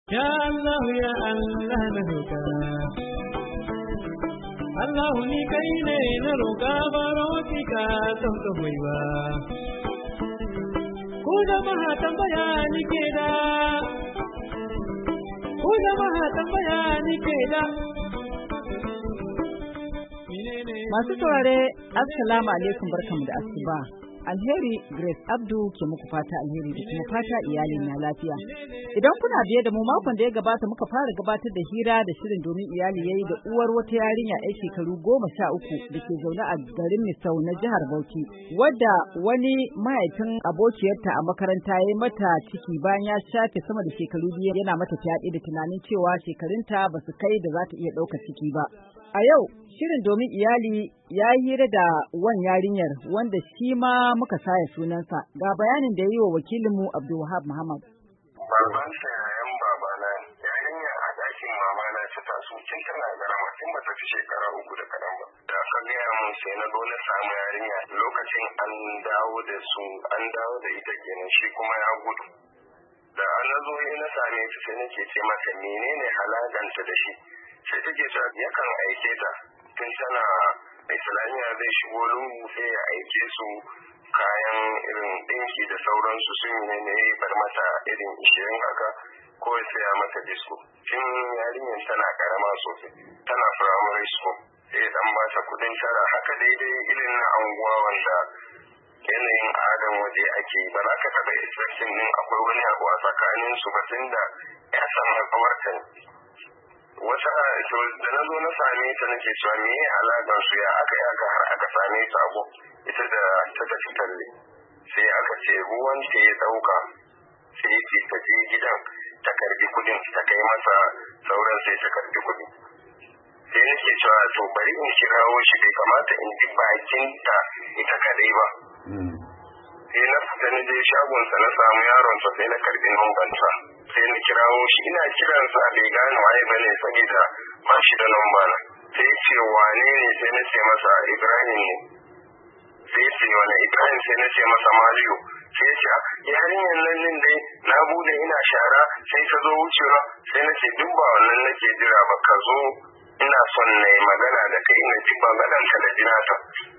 Ya Allah ya Allah na roƙa Allah ni kai ne na roƙa baro ki ka don ka hoiwa ku jama'a tambaya ni ke da Masu saurare assalamu alaikum barkamu da asuba. Alheri Grace Abdu ke muku fata alheri da kuma fata iyali na lafiya. Idan kuna biye da mu makon da ya gabata muka fara gabatar da hira da shirin domin iyali yayi da uwar wata yarinya yar shekaru 13 da ke zaune a garin Misau na jihar Bauchi, wadda wani mahaifin abokiyarta a makaranta ya yi mata ciki bayan ya shafe sama da shekaru 2 yana mata fyaɗe da tunanin cewa shekarunta ba su kai da za ta iya ɗaukar ciki ba. A yau, shirin domin iyali ya yi hira da wan yarinyar wanda shi ma muka saya sunansa. Ga bayanin da ya yi wa wakilinmu Abdulwahab Muhammad. Babansa yayan babana, yarinya a ɗakin mamana ta taso tun tana garama tun ba ta fi shekara 3 da kaɗan ba. Da aka gaya mun sai na zo na samu yarinya lokacin an dawo da ita kenan shi kuma ya gudu. Da na zo na same ta sai nake ce masa menene halaganta da shi. Sai take cewa yakan aike ta tun tana Islamiyya zai shigo lungu sai ya aike su kayan irin ɗinki da sauransu sun ne bar mata irin 20 haka ko ya saya mata disko. Tun yarinyar tana karama sosai tana primary school sai dan ba ta kudin tara haka daidai irin na anguwa wanda yanayin adam waje ake ba za ka taɓa expecting din akwai wani abu a tsakanin su ba tun da ya samu kawarta ne. Wata da na zo na same ta nake cewa me ya alaƙar su ya aka har aka same ta abu ita da ta tafi talle sai aka ce ruwan ta ya dauka sai yake ta je gidan ta karbi kudin ta kai masa sauran sai ta karbi kudi sai nake cewa to bari in kirawo shi bai kamata in ji bakin ta ita kadai ba sai na fita na je shagonsa na samu yaronsa sai na karbi numbansa sai na kirawo shi ina kiransa bai gane waye bane saboda ba shi da numba na sai ce wane ne sai na ce masa Ibrahim ne sai ce wani Ibrahim sai na ce masa Mario sai ce yarinyar nan dai na bude ina shara sai ka zo wucewa sai na ce duk ba wannan nake jira ba ka zo ina son na yi magana da kai na ji maganar ka da jinata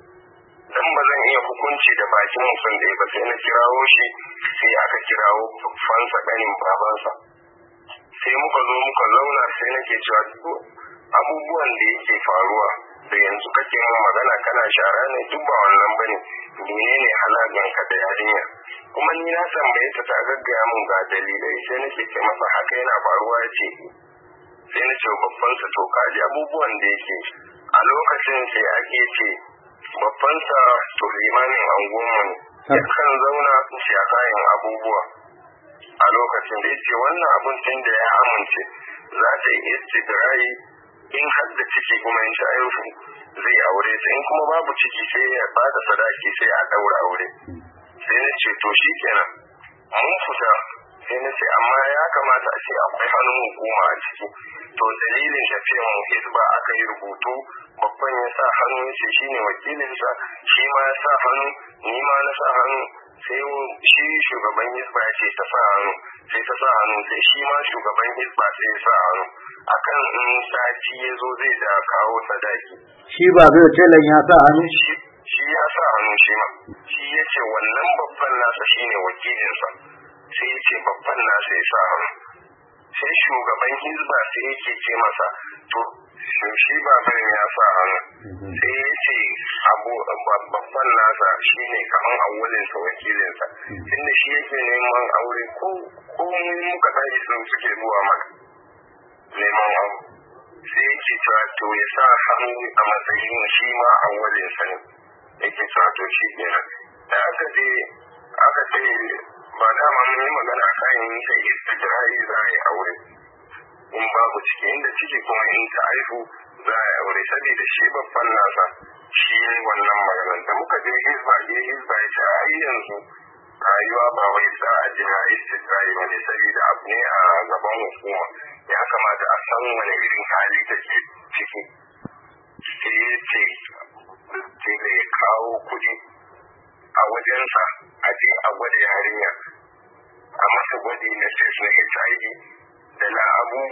dan ba zan iya hukunci da bakin mutum da ba sai na kirawo shi sai aka kirawo fansa ganin babansa sai muka zo muka zauna sai nake cewa abubuwan da yake faruwa da yanzu kake mun magana kana shara ne duk ba wannan bane menene halagan ka da yarinya kuma ni na tambaye ta gaggaya mun ga dalilai sai nake ce masa haka yana faruwa yace sai na ce babban sa to kaji abubuwan da yake a lokacin sai ake ce babban sa to limamin angonmu ne kan zauna shi a kayan abubuwa a lokacin da yake wannan abun tun da ya amince za ta yi istidrai in har da ciki kuma in ta haihu zai aure ta in kuma babu ciki sai ya bada sadaki sai a daura aure sai na ce to shi kenan mun fita sai na ce amma ya kamata a ce akwai hannun hukuma a ciki to dalilin tafiyan mu hisba aka yi rubutu babban ya sa hannu ya ce shine wakilinsa shi ma ya sa hannu ni ma na sa hannu sai shi shugaban hisba ya ce ta sa hannu sai ta sa hannu sai shi ma shugaban hisba sai ya sa hannu akan in sati ya zo zai da kawo sadaki shi ba zai telan ya sa hannu shi ya sa hannu shi ma shi ya ce wannan babban nasa shine wakilinsa sai ya ce babban nasa ya sa hannu sai shugaban hizba sai yake ce masa to shi baban ya sa hannu sai ya ce babban nasa shine kaman awulinsa wakilinsa tunda shi yake neman aure ko muka tashi sun suke zuwa maka neman aure sai yake cewa to ya sa hannu a matsayin shi ma awulinsa ne yake cewa to shi kenan da aka ce ba dama mun yi magana kan yin sai istijrai za a yi aure in babu ciki inda ciki kuma in ta haihu za a yi aure saboda shi babban nasa shi ne wannan maganar da muka je hizba ya ce ai yanzu rayuwa ba wai sa a jira istijrai ba ne saboda abu ne a gaban hukuma ya kamata a san wani irin hali take ciki sai ya ce da ya kawo kuɗi a wajensa a je a gwada yarinya a masa gwaji na test na HIV da na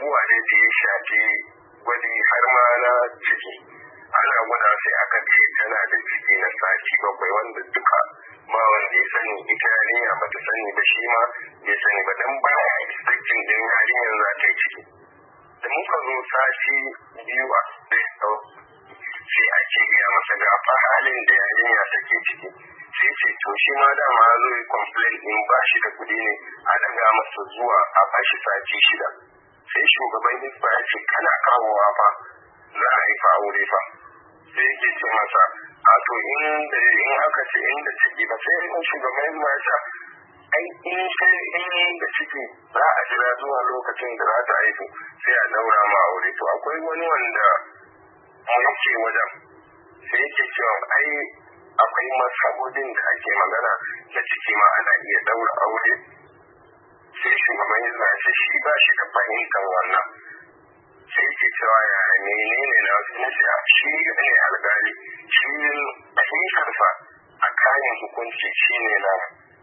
abubuwa da ya shafi gwadi har ma na ciki ana gwada sai aka ce tana da ciki na sati 7 wanda duka ma wanda ya sani ita yarinya ba ta sani ba shi ma bai sani ba dan ba ya expecting din yarinyar za ta yi ciki da muka zo sati 2 a sai ake gaya masa ga fa halin da yarinya take ciki sai ce to shi ma dama zo yi complain din ba shi da kuɗi ne a daga masa zuwa a bashi sati 6 sai shugaban hisba ya ce kana kawowa fa za a yi fa aure fa sai yake ce masa a to in aka ce inda ciki ba sai in shugaban hisba ya ce ai in da ciki za a jira zuwa lokacin da za ta haihu sai a daura ma aure to akwai wani wanda yake wajen sai yake cewa ai akwai masabodin da ake magana da ciki ma ana iya daura aure sai shugaban hisba ya ce shi ba shi da fahimtar wannan sai yake cewa ya menene na wasu shi ne alƙali shi fahimtarsa a kayan hukunci shi ne na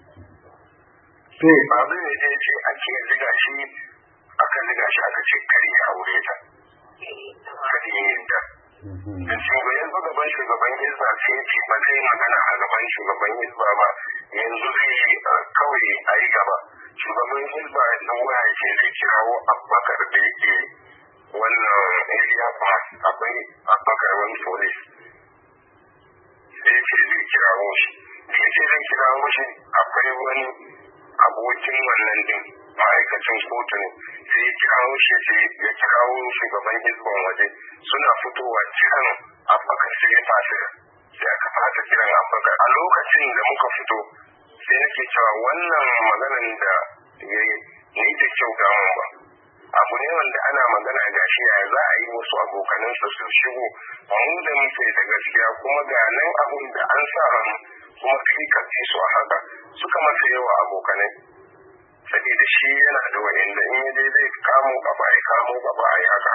babu ne da ya ce ake ziga shi aka ce kar ya aure ta kar ya yadda da gaban shugaban hisba sai ce ba zai magana a gaban shugaban hisba ba yanzu zai kawai a yi gaba shugaban hisba na waya ce zai kirawo Abubakar da yake wannan area pass akwai Abubakar wani police sai ce zai kirawo shi da ya ce zai kirawo shi akwai wani abokin wannan din ma'aikacin kotu ne sai ya kirawo shi ya kirawo shugaban hisban waje suna fitowa kiran Abubakar sai ya fasa sai aka fasa kiran Abubakar a lokacin da muka fito sai nake cewa wannan maganan da ya yi ni da kyau gamun ba abu ne wanda ana magana gashi ya za a yi wasu abokanansa su shigo mu da muke da gaskiya kuma ga nan abun da an sa hannu kuma kai ka ci su a haka suka masa yawa abokanai saboda shi yana da wa'inda in yi zai kamo gaba a yi haka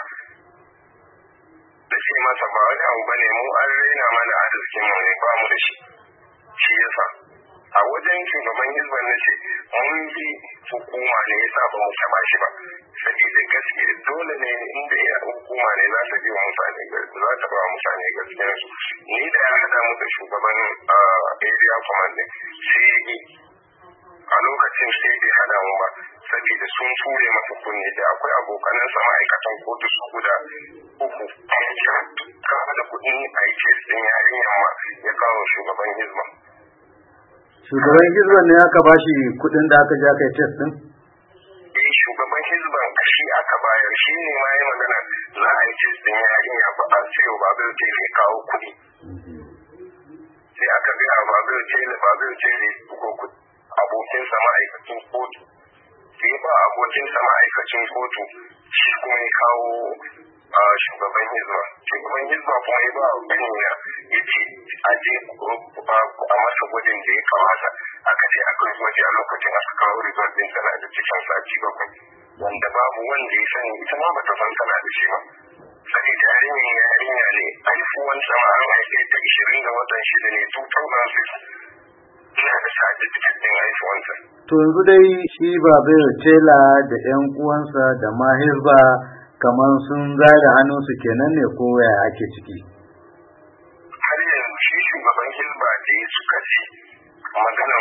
da ce masa ba wani abu bane mu an raina mana arzikin mu ne ba mu da shi yasa a wajen shugaban hisban na ce mun bi hukuma ne yasa ba mu taba shi ba saboda gaskiya dole ne inda ya hukuma ne za ta bi wa mutane za ta ba mutane gaskiyar su ni da ya hada mu da shugaban area command sai a lokacin sai bai hada mu ba saboda sun ture masa kunne da akwai abokanansa ma'aikatan kotu su guda 3 kama da kuɗin a yi kes ɗin yarinyar ma ya kawo shugaban hisba. Shugaban hisban ne aka ba shi kuɗin da aka ja kai test ɗin? Shugaban hisban shi aka bayar shi ne ma ya magana za a yi test ɗin yarinya ba a ce babir ce ne kawo kuɗi. Sai aka gaya babir ce ne ko abokinsa ma'aikacin kotu. Sai ba abokinsa ma'aikacin kotu shi kuma ya kawo shugaban hisba kuma ya ba ganina ya ce a je a masa gwajin da ya kamata aka ce akwai gwaji a lokacin aka kawo result din tana da cikin sati 7 wanda babu wanda ya sani ita ma bata san tana da shi ba saboda yarinya ne haifuwan sama an haife ta 20 ga watan 6 ne 2006 ina da certificate din haifuwansa. To yanzu dai shi Babir Tela da 'yan uwansa da ma hisba kamar sun zare hannunsu kenan ne ko ya ake ciki? Har yanzu shi shugaban hisba da ya suka ci maganan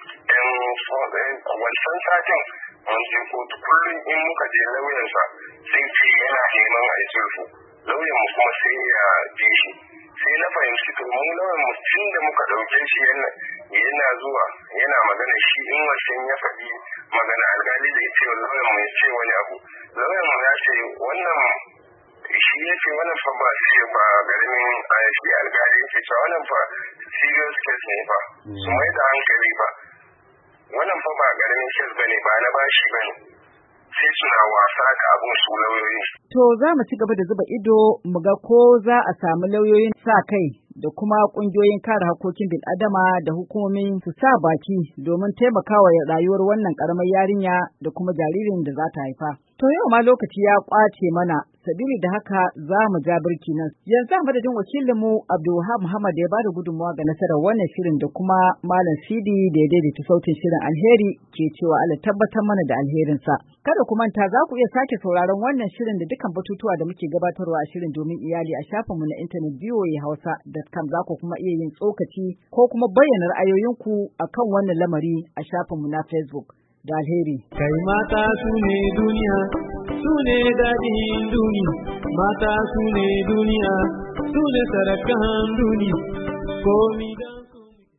wancan satin mun je kotu kullum in muka je lauyansa sai ce yana neman a yi sulhu lauyan mu kuma sai ya je shi sai na fahimci to mu lauyan mu tun da muka dauke shi yana zuwa yana magana shi in wancan ya faɗi magana alƙali da ya ce lauyan mu ya ce wani abu lauyan mu ya ce wannan shi ya ce wannan fa ba shi ba garamin shi alƙali ya ce cewa wannan fa serious case ne fa su mai da hankali ba wannan fa ba garamin case bane ba na bashi bane sai suna wasa da abun su lauyoyi. To za mu ci gaba da zuba ido mu ga ko za a samu lauyoyin sa kai da kuma ƙungiyoyin kare hakokin bil'adama da hukumomin su sa baki domin taimakawa rayuwar wannan ƙaramar yarinya da kuma jaririn da za ta haifa. To yau ma lokaci ya ƙwace mana sabili da haka za mu ja birki nan. Yanzu a madadin wakilinmu Abdulwahab Muhammad da ya bada gudunmawa ga nasarar wannan shirin da kuma Malam Sidi da ya daidaita sautin shirin, alheri ke cewa Allah tabbatar mana da alherinsa. Kada ku manta za ku iya sake sauraron wannan shirin da dukkan batutuwa da muke gabatarwa a shirin domin iyali a shafinmu na intanet voahausa.com. Za ku kuma iya yin tsokaci ko kuma bayyana ra'ayoyinku akan wannan lamari a shafinmu na Facebook. Da alheri. Kai mata su ne duniya, su ne daɗin duniya, mata su ne duniya, su ne sarakan duniya, komi